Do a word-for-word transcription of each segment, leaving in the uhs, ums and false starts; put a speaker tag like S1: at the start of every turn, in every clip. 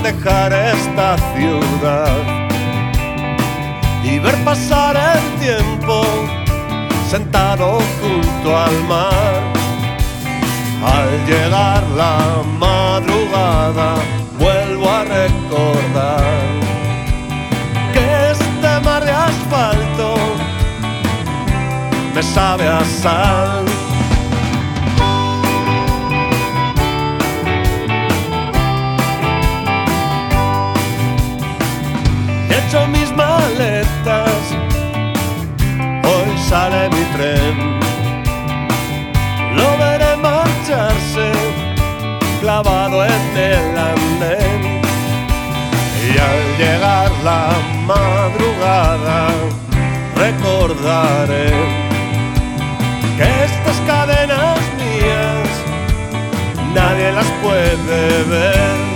S1: dejar esta ciudad y ver pasar el tiempo sentado junto al mar. Al llegar la madrugada vuelvo a recordar que este mar de asfalto me sabe a sal. He hecho mis maletas, hoy sale mi tren. Lo veré marcharse clavado en el andén. Y al llegar la madrugada recordaré que estas cadenas mías nadie las puede ver.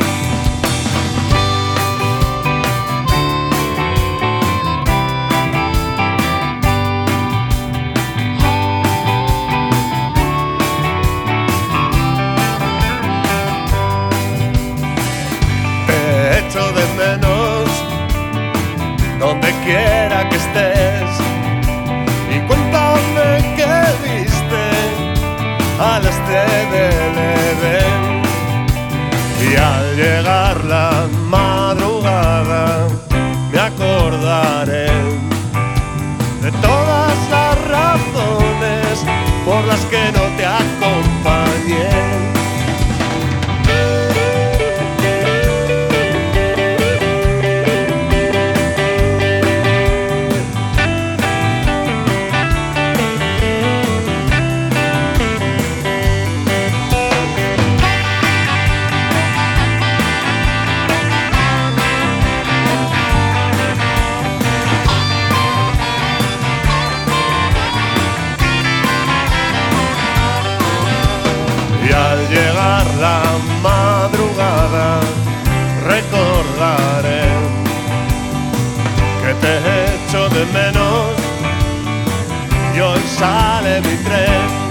S1: Te echo de menos donde quiera que estés y cuéntame qué viste al este del Edén. Y al llegar la madrugada me acordaré de todas las razones por las que no te acompañé. Y al llegar la madrugada recordaré que te echo de menos y hoy sale mi tren.